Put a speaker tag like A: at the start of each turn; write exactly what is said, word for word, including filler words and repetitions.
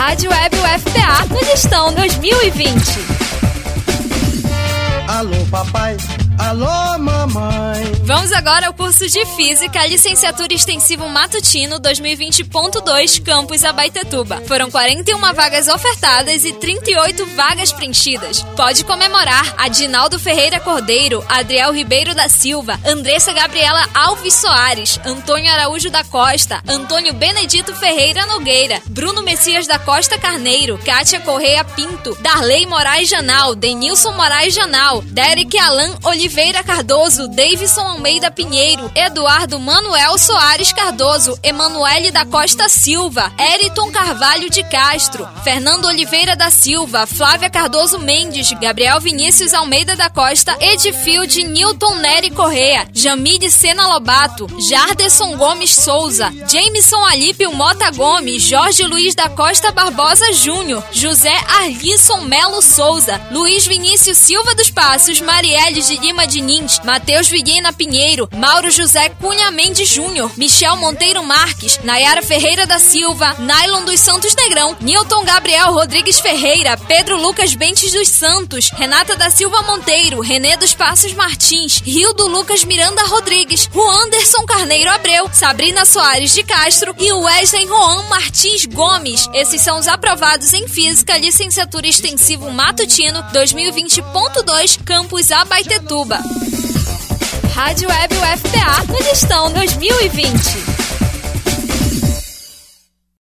A: Rádio Web U F P A no Listão dois mil e vinte.
B: Alô, papai. Alô, mamãe.
A: Vamos agora ao curso de Física, Licenciatura Extensivo Matutino dois mil e vinte ponto dois, Campus Abaetetuba. Foram quarenta e uma vagas ofertadas e trinta e oito vagas preenchidas. Pode comemorar Adinaldo Ferreira Cordeiro, Adriel Ribeiro da Silva, Andressa Gabriela Alves Soares, Antônio Araújo da Costa, Antônio Benedito Ferreira Nogueira, Bruno Messias da Costa Carneiro, Kátia Correia Pinto, Darley Moraes Janal, Denilson Moraes Janal, Derek Alan Oliveira Cardoso, Davidson Almeida Pinheiro, Eduardo Manuel Soares Cardoso, Emanuele da Costa Silva, Eriton Carvalho de Castro, Fernando Oliveira da Silva, Flávia Cardoso Mendes, Gabriel Vinícius Almeida da Costa, Edfield Newton Nery Correia, Jamide Sena Lobato, Jarderson Gomes Souza, Jameson Alípio Mota Gomes, Jorge Luiz da Costa Barbosa Júnior, José Arlisson Melo Souza, Luiz Vinícius Silva dos Passos, Marielle de Lima Diniz, Matheus Viguena Pinheiro, Mauro José Cunha Mendes Júnior, Michel Monteiro Marques, Nayara Ferreira da Silva, Nailon dos Santos Negrão, Nilton Gabriel Rodrigues Ferreira, Pedro Lucas Bentes dos Santos, Renata da Silva Monteiro, Renê dos Passos Martins, Rildo Lucas Miranda Rodrigues, Juanderson Carneiro Abreu, Sabrina Soares de Castro e Wesley Juan Martins Gomes. Esses são os aprovados em Física, Licenciatura Extensivo Matutino dois mil e vinte ponto dois, Campus Abaetetuba. Rádio Web U F P A no Listão dois mil e vinte.